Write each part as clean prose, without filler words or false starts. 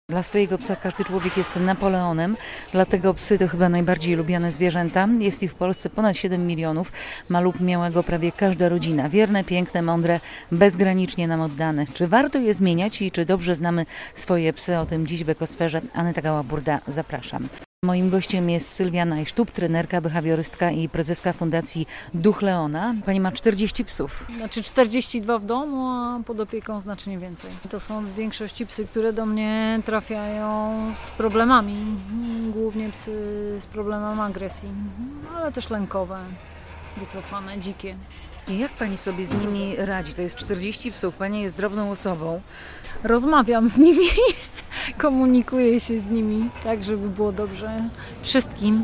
Dla swojego psa każdy człowiek jest Napoleonem, dlatego psy to chyba najbardziej lubiane zwierzęta. Jest ich w Polsce ponad 7 milionów. Ma lub miała go prawie każda rodzina. Wierne, piękne, mądre, bezgranicznie nam oddane. Czy warto je zmieniać i czy dobrze znamy swoje psy? O tym dziś w Ekosferze. Aneta Gała-Burda, zapraszam. Moim gościem jest Sylwia Najsztub, trenerka, behawiorystka i prezeska Fundacji Duch Leona. Pani ma 40 psów. Znaczy 42 w domu, a pod opieką znacznie więcej. To są w większości psy, które do mnie trafiają z problemami. Głównie psy z problemem agresji, ale też lękowe, wycofane, dzikie. I jak Pani sobie z nimi radzi? To jest 40 psów, Pani jest drobną osobą. Rozmawiam z nimi, komunikuję się z nimi, tak żeby było dobrze wszystkim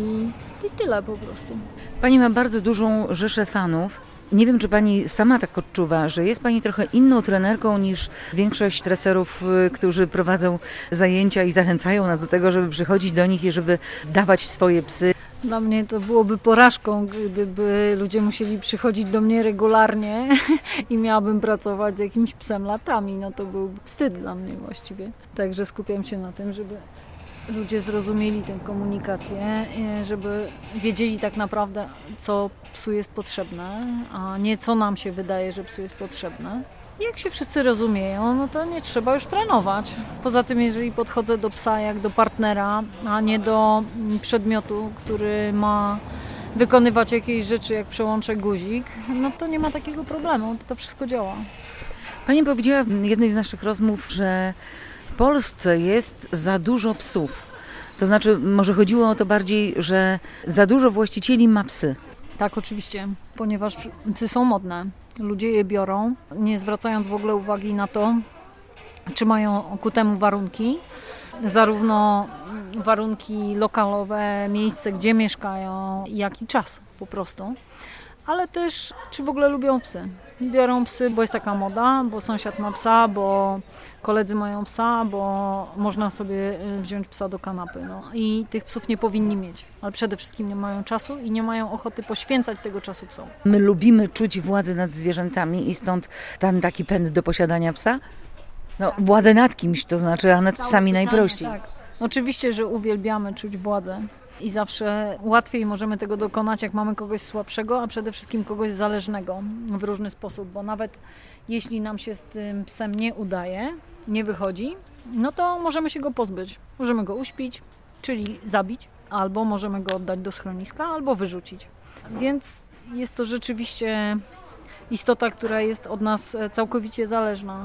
i tyle po prostu. Pani ma bardzo dużą rzeszę fanów. Nie wiem, czy Pani sama tak odczuwa, że jest Pani trochę inną trenerką niż większość treserów, którzy prowadzą zajęcia i zachęcają nas do tego, żeby przychodzić do nich i żeby dawać swoje psy. Dla mnie to byłoby porażką, gdyby ludzie musieli przychodzić do mnie regularnie i miałabym pracować z jakimś psem latami. No to byłby wstyd dla mnie właściwie. Także skupiam się na tym, żeby ludzie zrozumieli tę komunikację, żeby wiedzieli tak naprawdę, co psu jest potrzebne, a nie co nam się wydaje, że psu jest potrzebne. Jak się wszyscy rozumieją, no to nie trzeba już trenować. Poza tym, jeżeli podchodzę do psa jak do partnera, a nie do przedmiotu, który ma wykonywać jakieś rzeczy, jak przełączę guzik, no to nie ma takiego problemu, to wszystko działa. Pani powiedziała w jednej z naszych rozmów, że w Polsce jest za dużo psów. To znaczy, może chodziło o to bardziej, że za dużo właścicieli ma psy. Tak, oczywiście, ponieważ psy są modne. Ludzie je biorą, nie zwracając w ogóle uwagi na to, czy mają ku temu warunki. Zarówno warunki lokalowe, miejsce, gdzie mieszkają, jak i czas po prostu. Ale też, czy w ogóle lubią psy. Biorą psy, bo jest taka moda, bo sąsiad ma psa, bo koledzy mają psa, bo można sobie wziąć psa do kanapy. No. I tych psów nie powinni mieć. Ale przede wszystkim nie mają czasu i nie mają ochoty poświęcać tego czasu psom. My lubimy czuć władzę nad zwierzętami i stąd ten taki pęd do posiadania psa? No, władzę nad kimś, to znaczy, a nad psami najprościej. Tak. Oczywiście, że uwielbiamy czuć władzę. I zawsze łatwiej możemy tego dokonać, jak mamy kogoś słabszego, a przede wszystkim kogoś zależnego w różny sposób, bo nawet jeśli nam się z tym psem nie udaje, nie wychodzi, no to możemy się go pozbyć. Możemy go uśpić, czyli zabić, albo możemy go oddać do schroniska, albo wyrzucić. Więc jest to rzeczywiście istota, która jest od nas całkowicie zależna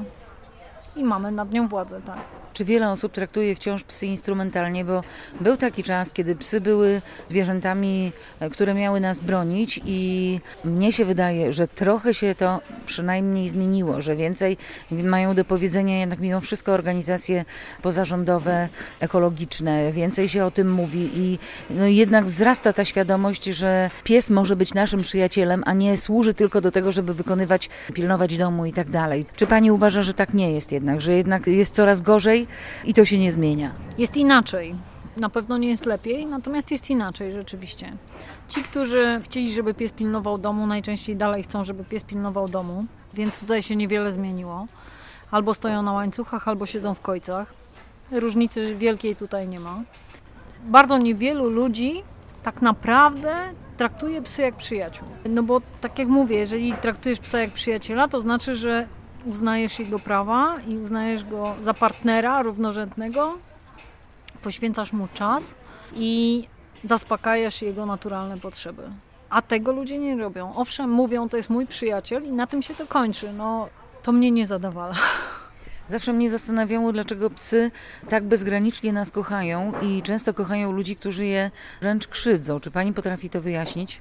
i mamy nad nią władzę, tak. Czy wiele osób traktuje wciąż psy instrumentalnie, bo był taki czas, kiedy psy były zwierzętami, które miały nas bronić i mnie się wydaje, że trochę się to przynajmniej zmieniło, że więcej mają do powiedzenia jednak mimo wszystko organizacje pozarządowe, ekologiczne, więcej się o tym mówi i no jednak wzrasta ta świadomość, że pies może być naszym przyjacielem, a nie służy tylko do tego, żeby pilnować domu i tak dalej. Czy Pani uważa, że tak nie jest jednak, że jednak jest coraz gorzej i to się nie zmienia? Jest inaczej. Na pewno nie jest lepiej, natomiast jest inaczej rzeczywiście. Ci, którzy chcieli, żeby pies pilnował domu, najczęściej dalej chcą, żeby pies pilnował domu, więc tutaj się niewiele zmieniło. Albo stoją na łańcuchach, albo siedzą w kojcach. Różnicy wielkiej tutaj nie ma. Bardzo niewielu ludzi tak naprawdę traktuje psy jak przyjaciół. No bo tak jak mówię, jeżeli traktujesz psa jak przyjaciela, to znaczy, że uznajesz jego prawa i uznajesz go za partnera równorzędnego, poświęcasz mu czas i zaspokajasz jego naturalne potrzeby. A tego ludzie nie robią. Owszem, mówią, to jest mój przyjaciel i na tym się to kończy. No, to mnie nie zadawala. Zawsze mnie zastanawiało, dlaczego psy tak bezgranicznie nas kochają i często kochają ludzi, którzy je wręcz krzywdzą. Czy Pani potrafi to wyjaśnić?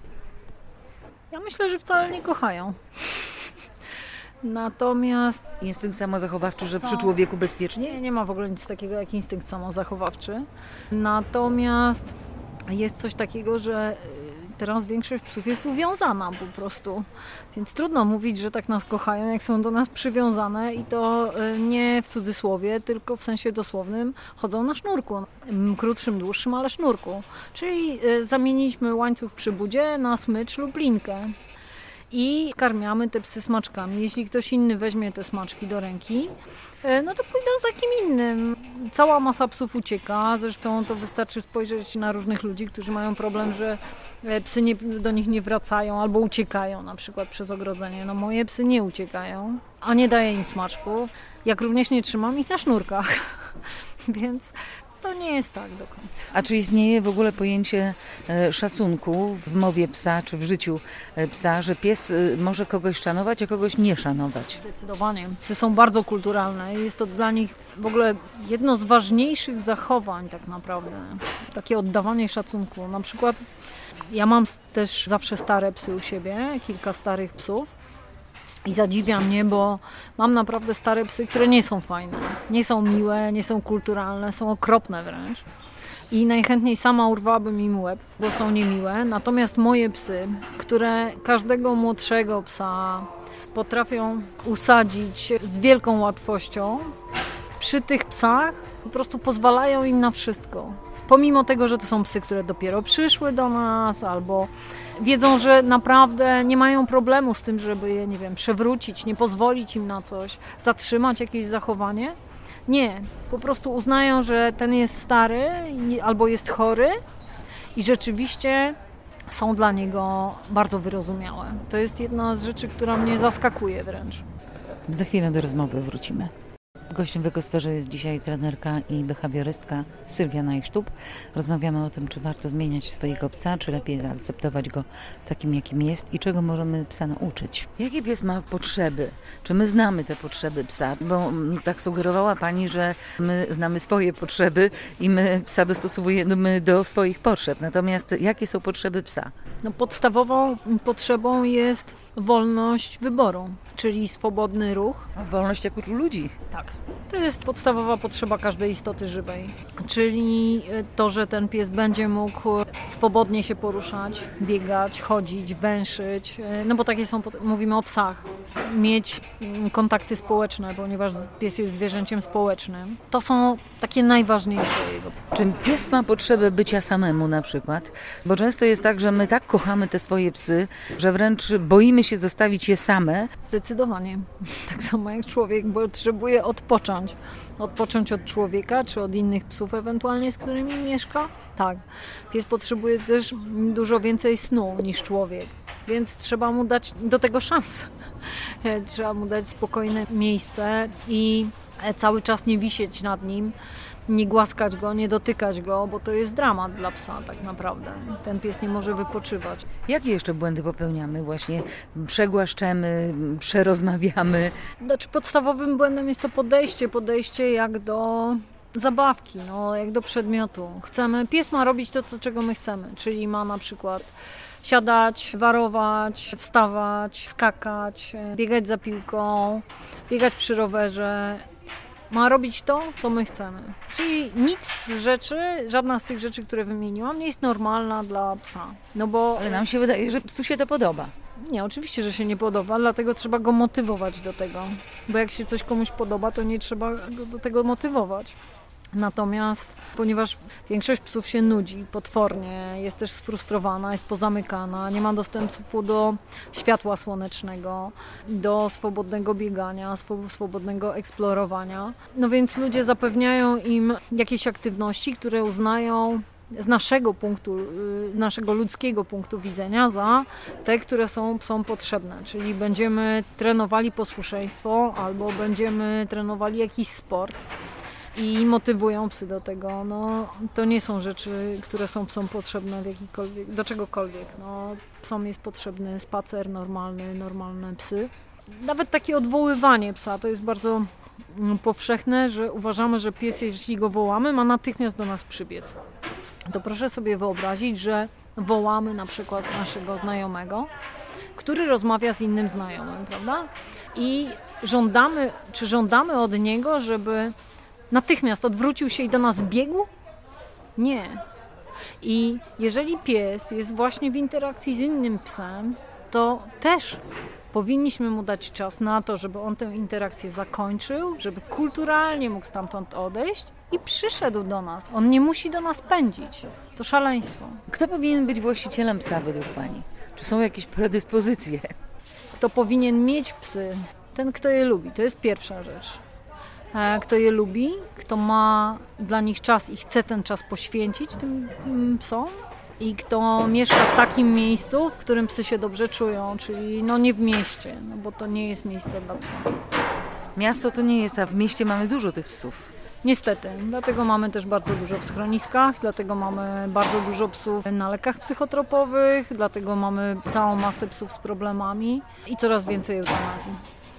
Ja myślę, że wcale nie kochają. Natomiast instynkt samozachowawczy, że przy człowieku bezpiecznie? Nie ma w ogóle nic takiego jak instynkt samozachowawczy. Natomiast jest coś takiego, że teraz większość psów jest uwiązana po prostu. Więc trudno mówić, że tak nas kochają, jak są do nas przywiązane i to nie w cudzysłowie, tylko w sensie dosłownym chodzą na sznurku. Krótszym, dłuższym, ale sznurku. Czyli zamieniliśmy łańcuch przy budzie na smycz lub linkę. i karmiamy te psy smaczkami. Jeśli ktoś inny weźmie te smaczki do ręki, no to pójdą za kim innym. Cała masa psów ucieka, zresztą to wystarczy spojrzeć na różnych ludzi, którzy mają problem, że psy do nich nie wracają albo uciekają na przykład przez ogrodzenie. No moje psy nie uciekają, a nie daję im smaczków, jak również nie trzymam ich na sznurkach, więc to nie jest tak do końca. A czy istnieje w ogóle pojęcie szacunku w mowie psa, czy w życiu psa, że pies może kogoś szanować, a kogoś nie szanować? Zdecydowanie. Psy są bardzo kulturalne i jest to dla nich w ogóle jedno z ważniejszych zachowań tak naprawdę. Takie oddawanie szacunku. Na przykład ja mam też zawsze stare psy u siebie, kilka starych psów. I zadziwia mnie, bo mam naprawdę stare psy, które nie są fajne, nie są miłe, nie są kulturalne, są okropne wręcz. I najchętniej sama urwałabym im łeb, bo są niemiłe. Natomiast moje psy, które każdego młodszego psa potrafią usadzić z wielką łatwością, przy tych psach po prostu pozwalają im na wszystko. Pomimo tego, że to są psy, które dopiero przyszły do nas, albo wiedzą, że naprawdę nie mają problemu z tym, żeby je, nie wiem, przewrócić, nie pozwolić im na coś, zatrzymać jakieś zachowanie. Nie, po prostu uznają, że ten jest stary albo jest chory i rzeczywiście są dla niego bardzo wyrozumiałe. To jest jedna z rzeczy, która mnie zaskakuje wręcz. Za chwilę do rozmowy wrócimy. Gościem w Ekosferze jest dzisiaj trenerka i behawiorystka Sylwia Najsztub. Rozmawiamy o tym, czy warto zmieniać swojego psa, czy lepiej zaakceptować go takim, jakim jest i czego możemy psa nauczyć. Jakie pies ma potrzeby? Czy my znamy te potrzeby psa? Bo tak sugerowała Pani, że my znamy swoje potrzeby i my psa dostosowujemy do swoich potrzeb. Natomiast jakie są potrzeby psa? No, podstawową potrzebą jest wolność wyboru, czyli swobodny ruch. Wolność jak u ludzi. Tak. To jest podstawowa potrzeba każdej istoty żywej, czyli to, że ten pies będzie mógł swobodnie się poruszać, biegać, chodzić, węszyć, no bo takie są, mówimy o psach, mieć kontakty społeczne, ponieważ pies jest zwierzęciem społecznym. To są takie najważniejsze jego. Czy pies ma potrzebę bycia samemu na przykład? Bo często jest tak, że my tak kochamy te swoje psy, że wręcz boimy się zostawić je same. Zdecydowanie. Tak samo jak człowiek potrzebuje odpocząć. Odpocząć od człowieka, czy od innych psów ewentualnie, z którymi mieszka. Tak. Pies potrzebuje też dużo więcej snu niż człowiek, więc trzeba mu dać do tego szansę. Trzeba mu dać spokojne miejsce i cały czas nie wisieć nad nim, nie głaskać go, nie dotykać go, bo to jest dramat dla psa tak naprawdę. Ten pies nie może wypoczywać. Jakie jeszcze błędy popełniamy? Właśnie przegłaszczemy, przerozmawiamy. Znaczy podstawowym błędem jest to podejście jak do zabawki, jak do przedmiotu. Pies ma robić to, czego my chcemy, czyli ma na przykład siadać, warować, wstawać, skakać, biegać za piłką, biegać przy rowerze. Ma robić to, co my chcemy. Czyli żadna z tych rzeczy, które wymieniłam, nie jest normalna dla psa. Ale nam się wydaje, że psu się to podoba. Nie, oczywiście, że się nie podoba, dlatego trzeba go motywować do tego. Bo jak się coś komuś podoba, to nie trzeba go do tego motywować. Natomiast, ponieważ większość psów się nudzi potwornie, jest też sfrustrowana, jest pozamykana, nie ma dostępu do światła słonecznego, do swobodnego biegania, swobodnego eksplorowania. No więc ludzie zapewniają im jakieś aktywności, które uznają z naszego ludzkiego punktu widzenia za te, które są psom potrzebne. Czyli będziemy trenowali posłuszeństwo albo będziemy trenowali jakiś sport. I motywują psy do tego. To nie są rzeczy, które są psom potrzebne do czegokolwiek. Psom jest potrzebny spacer normalne psy. Nawet takie odwoływanie psa to jest bardzo powszechne, że uważamy, że pies, jeśli go wołamy, ma natychmiast do nas przybiec. To proszę sobie wyobrazić, że wołamy na przykład naszego znajomego, który rozmawia z innym znajomym, prawda? I żądamy od niego, żeby natychmiast odwrócił się i do nas biegł? Nie. I jeżeli pies jest właśnie w interakcji z innym psem, to też powinniśmy mu dać czas na to, żeby on tę interakcję zakończył, żeby kulturalnie mógł stamtąd odejść i przyszedł do nas. On nie musi do nas pędzić. To szaleństwo. Kto powinien być właścicielem psa według Pani? Czy są jakieś predyspozycje? kto powinien mieć psy, ten, kto je lubi. To jest pierwsza rzecz. Kto je lubi, kto ma dla nich czas i chce ten czas poświęcić tym psom i kto mieszka w takim miejscu, w którym psy się dobrze czują, czyli nie w mieście, bo to nie jest miejsce dla psa. Miasto to nie jest, a w mieście mamy dużo tych psów. Niestety, dlatego mamy też bardzo dużo w schroniskach, dlatego mamy bardzo dużo psów na lekach psychotropowych, dlatego mamy całą masę psów z problemami i coraz więcej eutanazji.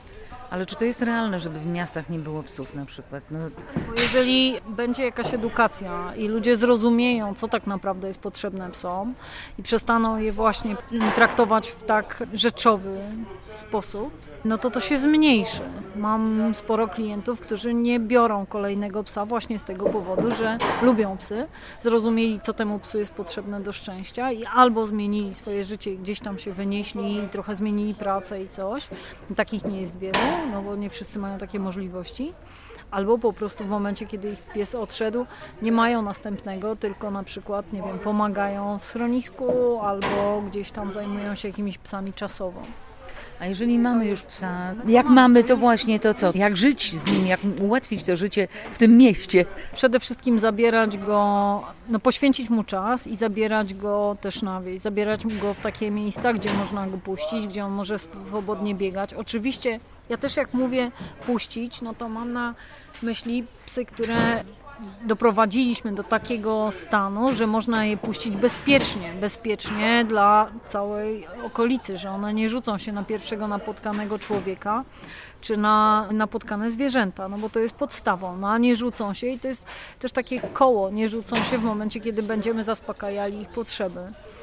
Ale czy to jest realne, żeby w miastach nie było psów na przykład? Bo jeżeli będzie jakaś edukacja i ludzie zrozumieją, co tak naprawdę jest potrzebne psom i przestaną je właśnie traktować w tak rzeczowy sposób, to się zmniejszy. Mam sporo klientów, którzy nie biorą kolejnego psa właśnie z tego powodu, że lubią psy, zrozumieli, co temu psu jest potrzebne do szczęścia i albo zmienili swoje życie, gdzieś tam się wynieśli i trochę zmienili pracę i coś. Takich nie jest wielu, bo nie wszyscy mają takie możliwości. Albo po prostu w momencie, kiedy ich pies odszedł, nie mają następnego, tylko na przykład, pomagają w schronisku albo gdzieś tam zajmują się jakimiś psami czasowo. A jeżeli mamy już psa, jak mamy, to właśnie to co? Jak żyć z nim, jak ułatwić to życie w tym mieście? Przede wszystkim zabierać go, poświęcić mu czas i zabierać go też na wieś. Zabierać go w takie miejsca, gdzie można go puścić, gdzie on może swobodnie biegać. Oczywiście ja też jak mówię puścić, to mam na myśli psy, które doprowadziliśmy do takiego stanu, że można je puścić bezpiecznie dla całej okolicy, że one nie rzucą się na pierwszego napotkanego człowieka czy na napotkane zwierzęta, bo to jest podstawą, a nie rzucą się i to jest też takie koło, nie rzucą się w momencie, kiedy będziemy zaspokajali ich potrzeby.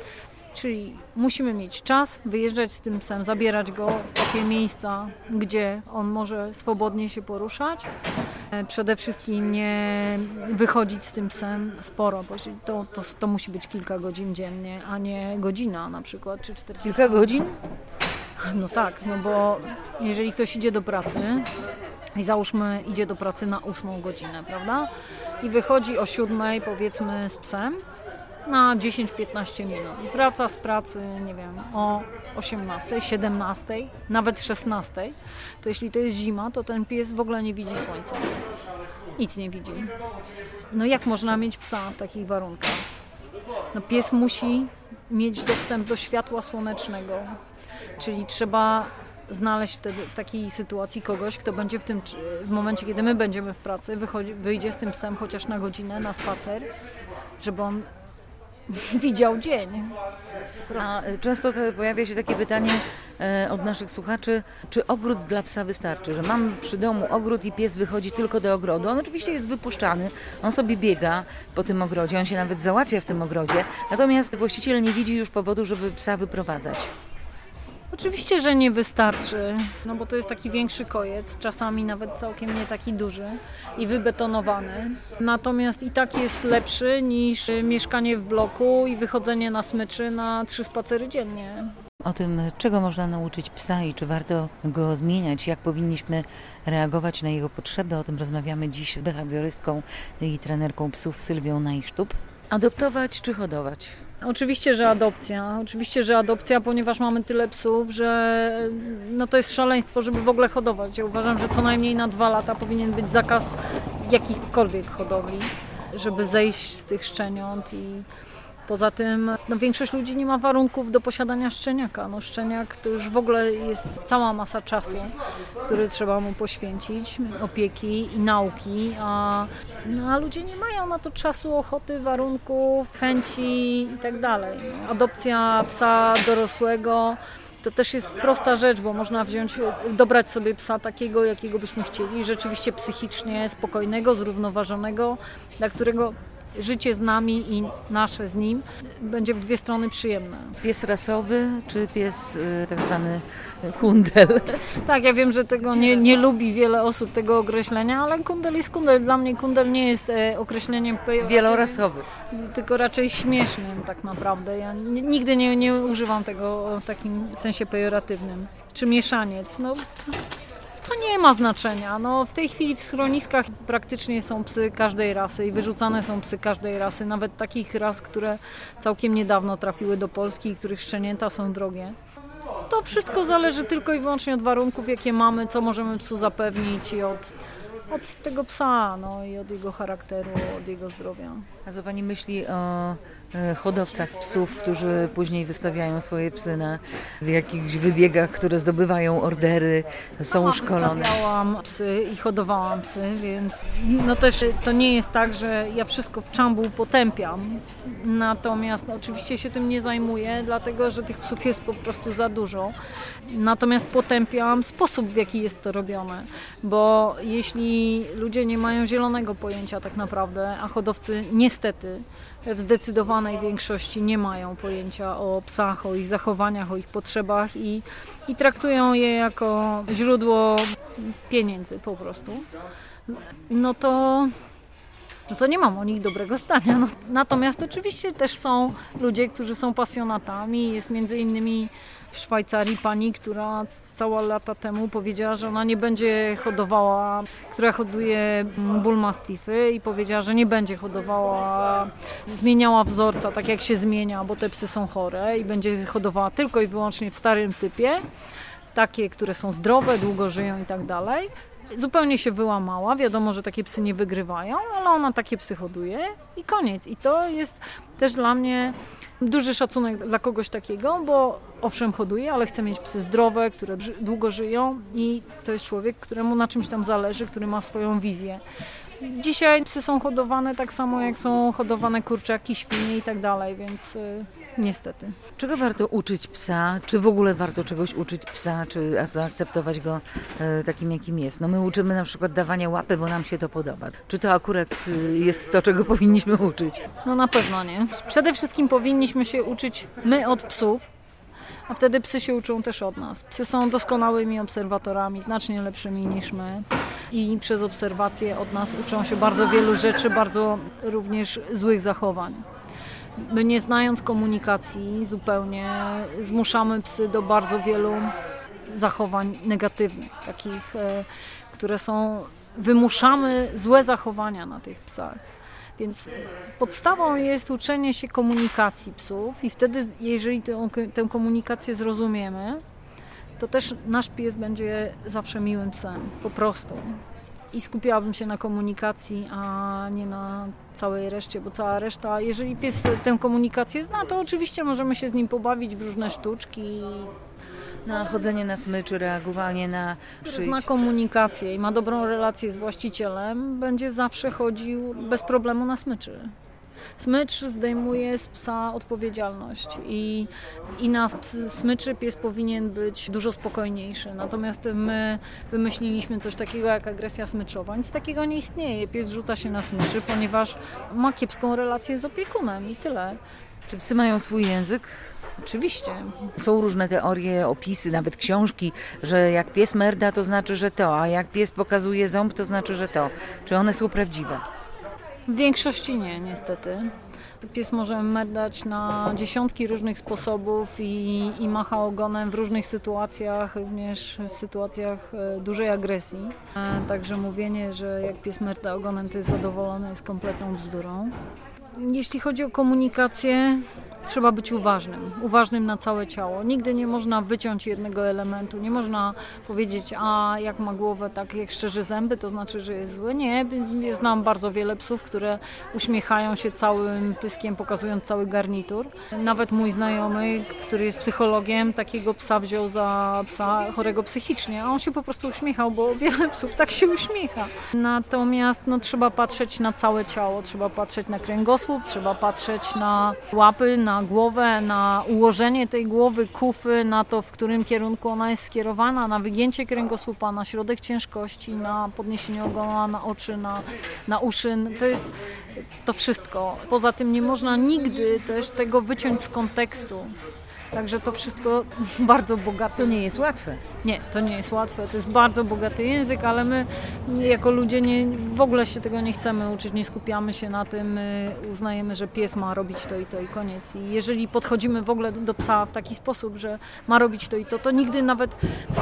Czyli musimy mieć czas, wyjeżdżać z tym psem, zabierać go w takie miejsca, gdzie on może swobodnie się poruszać. Przede wszystkim nie wychodzić z tym psem sporo, bo to musi być kilka godzin dziennie, a nie godzina na przykład, czy 40. Kilka godzin? Tak, bo jeżeli ktoś idzie do pracy i załóżmy idzie do pracy na 8 godzinę, prawda? I wychodzi o 7 powiedzmy z psem, na 10-15 minut. Wraca z pracy, o 18, 17, nawet 16. To jeśli to jest zima, to ten pies w ogóle nie widzi słońca. Nic nie widzi. Jak można mieć psa w takich warunkach? Pies musi mieć dostęp do światła słonecznego. Czyli trzeba znaleźć wtedy w takiej sytuacji kogoś, kto będzie w momencie, kiedy my będziemy w pracy, wyjdzie z tym psem chociaż na godzinę na spacer, żeby on widział dzień. A często pojawia się takie pytanie od naszych słuchaczy, czy ogród dla psa wystarczy, że mam przy domu ogród i pies wychodzi tylko do ogrodu. On oczywiście jest wypuszczany, on sobie biega po tym ogrodzie, on się nawet załatwia w tym ogrodzie, natomiast właściciel nie widzi już powodu, żeby psa wyprowadzać. Oczywiście, że nie wystarczy, bo to jest taki większy kojec, czasami nawet całkiem nie taki duży i wybetonowany. Natomiast i tak jest lepszy niż mieszkanie w bloku i wychodzenie na smyczy na 3 spacery dziennie. O tym, czego można nauczyć psa i czy warto go zmieniać, jak powinniśmy reagować na jego potrzeby, o tym rozmawiamy dziś z behawiorystką i trenerką psów Sylwią Najsztub. Adoptować czy hodować? Oczywiście, że adopcja, ponieważ mamy tyle psów, że to jest szaleństwo, żeby w ogóle hodować. Ja uważam, że co najmniej na 2 lata powinien być zakaz jakichkolwiek hodowli, żeby zejść z tych szczeniąt i poza tym większość ludzi nie ma warunków do posiadania szczeniaka. Szczeniak to już w ogóle jest cała masa czasu, który trzeba mu poświęcić, opieki i nauki, a ludzie nie mają na to czasu, ochoty, warunków, chęci i tak dalej. Adopcja psa dorosłego to też jest prosta rzecz, bo można dobrać sobie psa takiego, jakiego byśmy chcieli, rzeczywiście psychicznie spokojnego, zrównoważonego, dla którego życie z nami i nasze z nim będzie w 2 strony przyjemne. Pies rasowy czy pies tak zwany kundel? Tak, ja wiem, że tego nie lubi wiele osób tego określenia, ale kundel jest kundel. Dla mnie kundel nie jest określeniem wielorasowy, tylko raczej śmiesznym tak naprawdę. Ja nigdy nie używam tego w takim sensie pejoratywnym. Czy mieszaniec? To nie ma znaczenia. W tej chwili w schroniskach praktycznie są psy każdej rasy i wyrzucane są psy każdej rasy, nawet takich ras, które całkiem niedawno trafiły do Polski i których szczenięta są drogie. to wszystko zależy tylko i wyłącznie od warunków, jakie mamy, co możemy psu zapewnić i od tego psa, no i od jego charakteru, od jego zdrowia. A co Pani myśli o hodowcach psów, którzy później wystawiają swoje psy w jakichś wybiegach, które zdobywają ordery, są szkolone? Wystawiałam psy i hodowałam psy, więc no też to nie jest tak, że ja wszystko w czambuł potępiam. Natomiast oczywiście się tym nie zajmuję, dlatego że tych psów jest po prostu za dużo. Natomiast potępiam sposób, w jaki jest to robione, bo jeśli ludzie nie mają zielonego pojęcia tak naprawdę, a hodowcy niestety w zdecydowanej większości nie mają pojęcia o psach, o ich zachowaniach, o ich potrzebach i traktują je jako źródło pieniędzy po prostu, no to nie mam o nich dobrego zdania. No, natomiast oczywiście też są ludzie, którzy są pasjonatami. Jest między innymi w Szwajcarii pani, która całe lata temu powiedziała, że ona nie będzie hodowała, która hoduje bull mastiffy i powiedziała, że nie będzie hodowała, zmieniała wzorca tak jak się zmienia, bo te psy są chore i będzie hodowała tylko i wyłącznie w starym typie, takie, które są zdrowe, długo żyją i tak dalej. Zupełnie się wyłamała, wiadomo, że takie psy nie wygrywają, ale ona takie psy hoduje i koniec. I to jest też dla mnie duży szacunek dla kogoś takiego, bo owszem hoduje, ale chce mieć psy zdrowe, które długo żyją i to jest człowiek, któremu na czymś tam zależy, który ma swoją wizję. Dzisiaj psy są hodowane tak samo, jak są hodowane kurczaki, świnie i tak dalej, więc niestety. Czego warto uczyć psa? Czy w ogóle warto czegoś uczyć psa? Czy zaakceptować go takim, jakim jest? No my uczymy na przykład dawania łapy, bo nam się to podoba. Czy to akurat jest to, czego powinniśmy uczyć? No na pewno nie. Przede wszystkim powinniśmy się uczyć my od psów, a wtedy psy się uczą też od nas. Psy są doskonałymi obserwatorami, znacznie lepszymi niż my i przez obserwacje od nas uczą się bardzo wielu rzeczy, bardzo również złych zachowań. My nie znając komunikacji zupełnie zmuszamy psy do bardzo wielu zachowań negatywnych, takich, które są, wymuszamy złe zachowania na tych psach. Więc podstawą jest uczenie się komunikacji psów i wtedy, jeżeli tę komunikację zrozumiemy, to też nasz pies będzie zawsze miłym psem, po prostu. I skupiałabym się na komunikacji, a nie na całej reszcie, bo cała reszta, jeżeli pies tę komunikację zna, to oczywiście możemy się z nim pobawić w różne sztuczki. Na chodzenie na smyczy, reagowanie na szyć. Zna komunikację i ma dobrą relację z właścicielem, będzie zawsze chodził bez problemu na smyczy. Smycz zdejmuje z psa odpowiedzialność i na smyczy pies powinien być dużo spokojniejszy. Natomiast my wymyśliliśmy coś takiego jak agresja smyczowa. Nic takiego nie istnieje. Pies rzuca się na smyczy, ponieważ ma kiepską relację z opiekunem i tyle. Czy psy mają swój język? Oczywiście. Są różne teorie, opisy, nawet książki, że jak pies merda, to znaczy, że to, a jak pies pokazuje ząb, to znaczy, że to. Czy one są prawdziwe? W większości nie, niestety. Pies może merdać na dziesiątki różnych sposobów i macha ogonem w różnych sytuacjach, również w sytuacjach dużej agresji. Także mówienie, że jak pies merda ogonem, to jest zadowolony, jest kompletną bzdurą. Jeśli chodzi o komunikację, trzeba być uważnym na całe ciało. Nigdy nie można wyciąć jednego elementu, nie można powiedzieć, a jak ma głowę, tak jak szczerzy zęby, to znaczy, że jest zły. Nie, znam bardzo wiele psów, które uśmiechają się całym pyskiem, pokazując cały garnitur. Nawet mój znajomy, który jest psychologiem, takiego psa wziął za psa chorego psychicznie, a on się po prostu uśmiechał, bo wiele psów tak się uśmiecha. Natomiast trzeba patrzeć na całe ciało, trzeba patrzeć na kręgosłup, trzeba patrzeć na łapy, na głowę, na ułożenie tej głowy, kufy, na to, w którym kierunku ona jest skierowana, na wygięcie kręgosłupa, na środek ciężkości, na podniesienie ogona, na oczy, na uszy. To jest to wszystko. Poza tym nie można nigdy też tego wyciąć z kontekstu. Także to wszystko bardzo bogate. To nie jest łatwe. Nie, to nie jest łatwe. To jest bardzo bogaty język, ale my jako ludzie w ogóle się tego nie chcemy uczyć, nie skupiamy się na tym. My uznajemy, że pies ma robić to i koniec. I jeżeli podchodzimy w ogóle do psa w taki sposób, że ma robić to nigdy nawet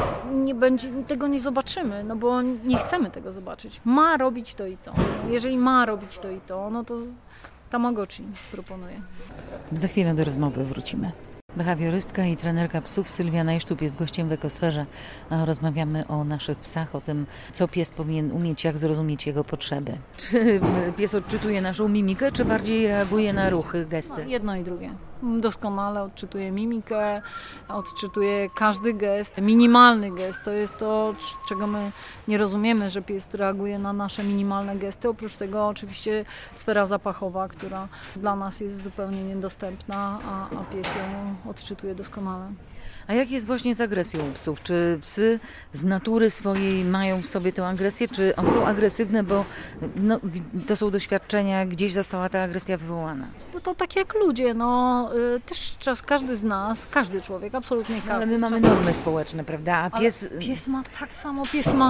tego nie zobaczymy, no bo nie chcemy tego zobaczyć. Ma robić to i to. Jeżeli ma robić to, no to Tamagotchi proponuje. Za chwilę do rozmowy wrócimy. Behawiorystka i trenerka psów Sylwia Najsztub jest gościem w Ekosferze. Rozmawiamy o naszych psach, o tym, co pies powinien umieć, jak zrozumieć jego potrzeby. Czy pies odczytuje naszą mimikę, czy bardziej reaguje na ruchy, gesty? Jedno i drugie. Doskonale odczytuje mimikę, odczytuje każdy gest, minimalny gest. To jest to, czego my nie rozumiemy, że pies reaguje na nasze minimalne gesty. Oprócz tego oczywiście sfera zapachowa, która dla nas jest zupełnie niedostępna, a pies ją odczytuje doskonale. A jak jest właśnie z agresją psów? Czy psy z natury swojej mają w sobie tę agresję, czy są agresywne, bo to są doświadczenia, gdzieś została ta agresja wywołana? No to tak jak ludzie, też każdy z nas, każdy człowiek, absolutnie każdy. Ale my mamy normy społeczne, prawda? A pies ma tak samo,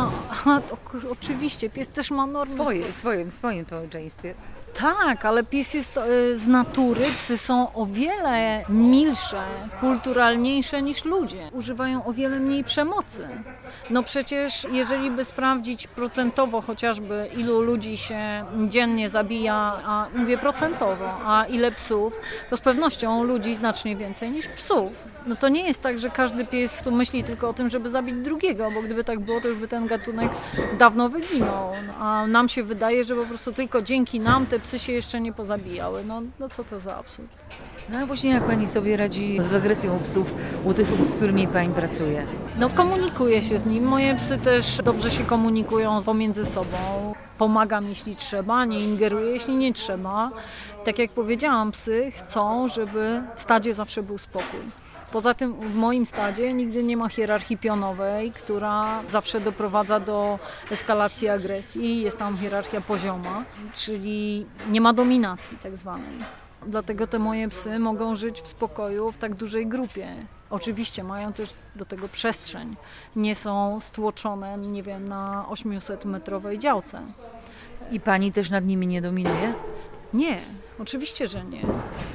oczywiście, pies też ma normy. W swoim społeczeństwie. Tak, ale pies jest z natury, psy są o wiele milsze, kulturalniejsze niż ludzie. Używają o wiele mniej przemocy. No przecież jeżeli by sprawdzić procentowo chociażby ilu ludzi się dziennie zabija, a mówię procentowo, a ile psów, to z pewnością ludzi znacznie więcej niż psów. No to nie jest tak, że każdy pies tu myśli tylko o tym, żeby zabić drugiego, bo gdyby tak było, to już by ten gatunek dawno wyginął. A nam się wydaje, że po prostu tylko dzięki nam te psy się jeszcze nie pozabijały. No co to za absurd. No a właśnie jak Pani sobie radzi z agresją psów u tych, z którymi Pani pracuje? No komunikuję się z nim. Moje psy też dobrze się komunikują pomiędzy sobą. Pomagam, jeśli trzeba, nie ingeruję, jeśli nie trzeba. Tak jak powiedziałam, psy chcą, żeby w stadzie zawsze był spokój. Poza tym w moim stadzie nigdy nie ma hierarchii pionowej, która zawsze doprowadza do eskalacji agresji. Jest tam hierarchia pozioma, czyli nie ma dominacji tak zwanej. Dlatego te moje psy mogą żyć w spokoju w tak dużej grupie. Oczywiście mają też do tego przestrzeń. Nie są stłoczone, nie wiem, na 800-metrowej działce. I Pani też nad nimi nie dominuje? Nie, oczywiście, że nie.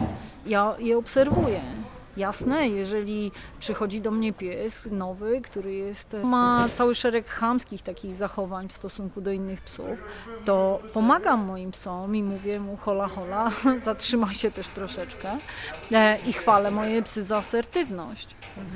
Ja je obserwuję. Jasne, jeżeli przychodzi do mnie pies nowy, który ma cały szereg chamskich takich zachowań w stosunku do innych psów, to pomagam moim psom i mówię mu hola, hola, zatrzymaj się też troszeczkę i chwalę moje psy za asertywność.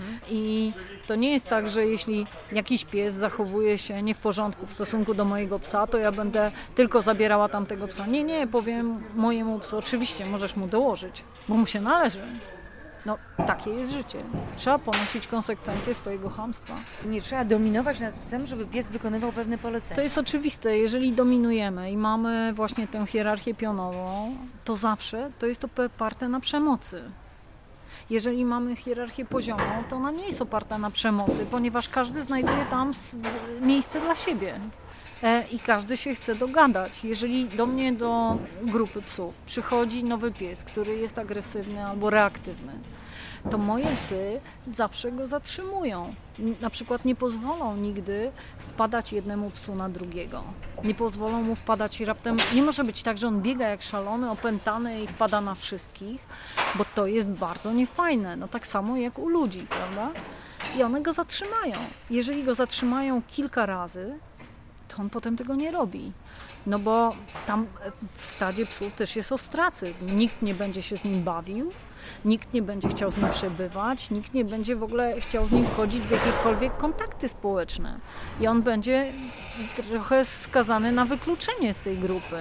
I to nie jest tak, że jeśli jakiś pies zachowuje się nie w porządku w stosunku do mojego psa, to ja będę tylko zabierała tamtego psa. Nie, powiem mojemu psu, oczywiście możesz mu dołożyć, bo mu się należy. No, takie jest życie. Trzeba ponosić konsekwencje swojego chamstwa. Nie trzeba dominować nad psem, żeby pies wykonywał pewne polecenia. To jest oczywiste. Jeżeli dominujemy i mamy właśnie tę hierarchię pionową, to zawsze to jest oparte na przemocy. Jeżeli mamy hierarchię poziomą, to ona nie jest oparta na przemocy, ponieważ każdy znajduje tam miejsce dla siebie. I każdy się chce dogadać. Jeżeli do mnie, do grupy psów przychodzi nowy pies, który jest agresywny albo reaktywny, to moje psy zawsze go zatrzymują. Na przykład nie pozwolą nigdy wpadać jednemu psu na drugiego. Nie pozwolą mu wpadać raptem. Nie może być tak, że on biega jak szalony, opętany i wpada na wszystkich, bo to jest bardzo niefajne. No tak samo jak u ludzi, prawda? I one go zatrzymają. Jeżeli go zatrzymają kilka razy, to on potem tego nie robi. No bo tam w stadzie psów też jest ostracyzm. Nikt nie będzie się z nim bawił, nikt nie będzie chciał z nim przebywać, nikt nie będzie w ogóle chciał z nim wchodzić w jakiekolwiek kontakty społeczne. I on będzie trochę skazany na wykluczenie z tej grupy.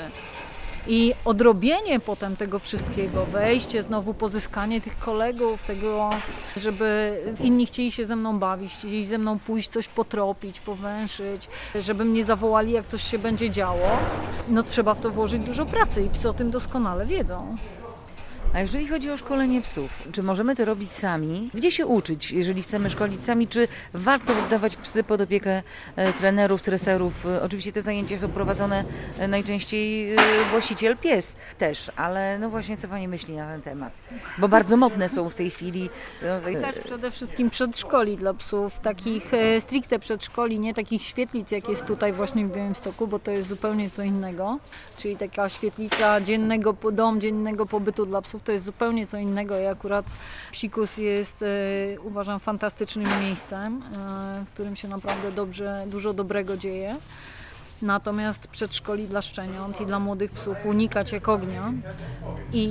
I odrobienie potem tego wszystkiego, wejście, znowu pozyskanie tych kolegów, tego, żeby inni chcieli się ze mną bawić, chcieli ze mną pójść, coś potropić, powęszyć, żeby mnie zawołali, jak coś się będzie działo, no trzeba w to włożyć dużo pracy i psy o tym doskonale wiedzą. A jeżeli chodzi o szkolenie psów, czy możemy to robić sami? Gdzie się uczyć, jeżeli chcemy szkolić sami? Czy warto oddawać psy pod opiekę trenerów, treserów? Oczywiście te zajęcia są prowadzone najczęściej właściciel pies też, ale no właśnie co Pani myśli na ten temat? Bo bardzo modne są w tej chwili. Też przede wszystkim przedszkoli dla psów, takich stricte przedszkoli, nie takich świetlic, jak jest tutaj właśnie w Białymstoku, bo to jest zupełnie co innego. Czyli taka świetlica dom dziennego pobytu dla psów to jest zupełnie co innego i akurat Psikus jest, uważam, fantastycznym miejscem, w którym się naprawdę dużo dobrego dzieje. Natomiast przedszkoli dla szczeniąt i dla młodych psów unikać jak ognia i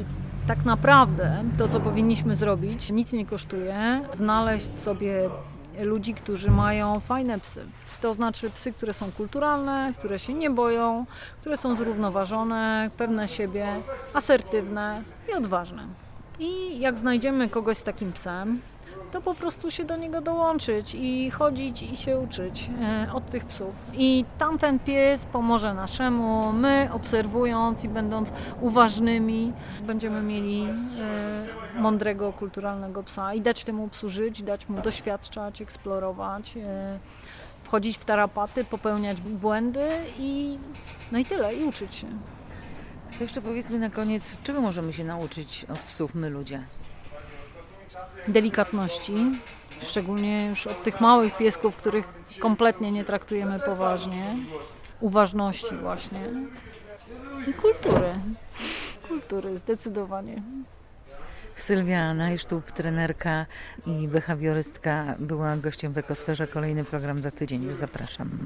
Tak naprawdę to, co powinniśmy zrobić, nic nie kosztuje. Znaleźć sobie ludzi, którzy mają fajne psy. To znaczy psy, które są kulturalne, które się nie boją, które są zrównoważone, pewne siebie, asertywne i odważne. I jak znajdziemy kogoś z takim psem, to po prostu się do niego dołączyć i chodzić i się uczyć od tych psów. I tamten pies pomoże naszemu, my obserwując i będąc uważnymi, będziemy mieli mądrego, kulturalnego psa i dać temu psu żyć, dać mu doświadczać, eksplorować, wchodzić w tarapaty, popełniać błędy no i tyle, i uczyć się. To jeszcze powiedzmy na koniec, czego możemy się nauczyć od psów my ludzie? Delikatności, szczególnie już od tych małych piesków, których kompletnie nie traktujemy poważnie, uważności właśnie i kultury zdecydowanie. Sylwia Najsztub, trenerka i behawiorystka, była gościem w Ekosferze. Kolejny program za tydzień, już zapraszam.